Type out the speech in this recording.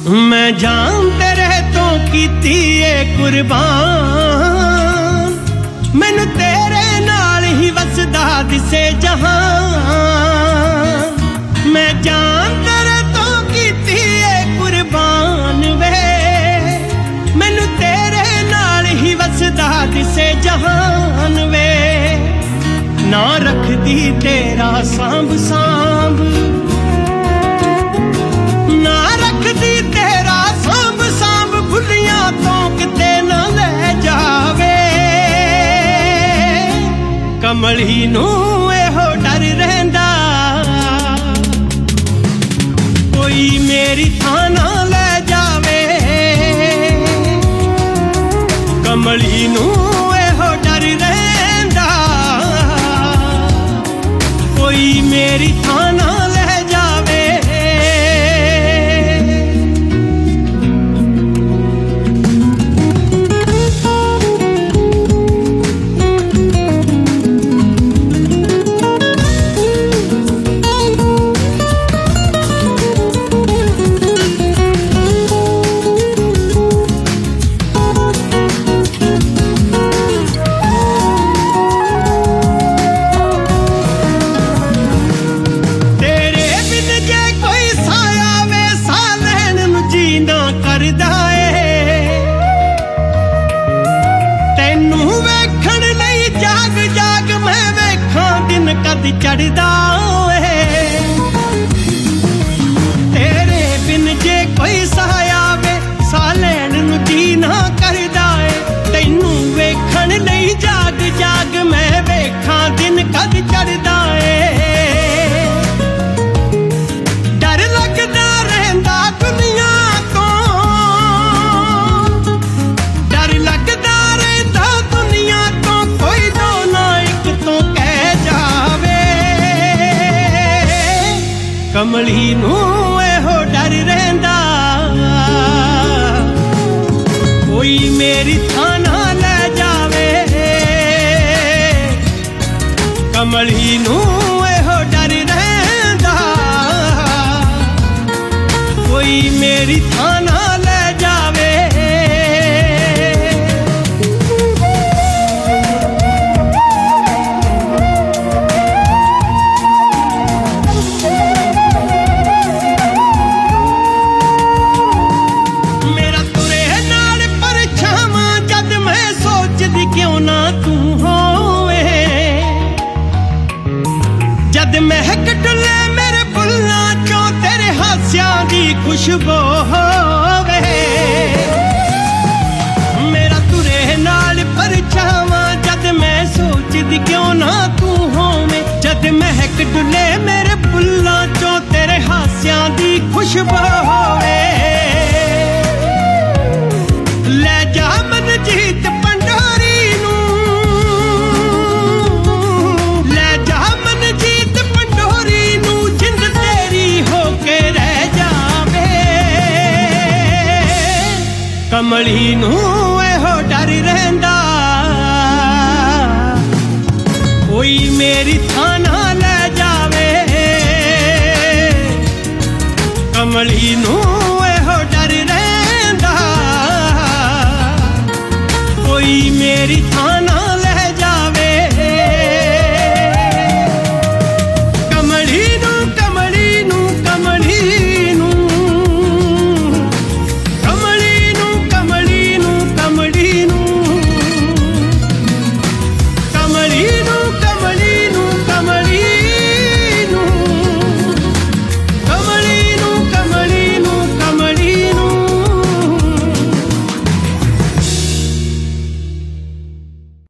मैं जान तेरे तो कीती ए कुर्बान, मैनू तेरे नाल ही वसदा दिसे जहान। मैं जान तेरे तो कीती ए कुर्बान वे, मैनू तेरे नाल ही वसदा दिसे जहान वे। ना रखदी तेरा सांभ सांभ, ना रखदी तेरा सांभ सांभ, भुलियां तो किते ना ले जावे। कमली नू एहो डर रहिंदा, कोई मेरी थां ना ले जावे। कमली नू एहो डर रहिंदा, कोई मेरी थां ना ले जावे। कद चढ़दा है तेरे बिन जे कोई साया वे, सा लैण नूं जी ना करदा है। तैनू वेखण लई जाग जाग मैं वेखां दिन कद चढ़दा है। डर लगदा रहिंदा दुनिया तो, डर लगदा रहिंदा दुनिया तो, कोई दो ना एक तो कह जावे। कमली नू एहो डर रहिंदा, कोई मेरी थां ना ले जावे। कमली नू एहो डर रहिंदा, कोई मेरी थां ना ले जावे। क्यों ना तू होवे, जद महक डुले मेरे बुल्लां चों तेरे हास्यां दी खुशबू होवे। मेरा तुरे नाल परछावां, जद मैं सोचदी क्यों ना तू होवे। जद महक डुले मेरे बुल्लां चों तेरे हास्यां दी खुशबू होवे। ले जा मन जीत पंडारी नू, ले जा मन जीत पंडोरी नू, जिंद तेरी होके रह जावे। कमली नू एहो डर रहिंदा, कोई मेरी थां ना ले जावे। कमली नू एहो डर रहिंदा, कोई मेरी थां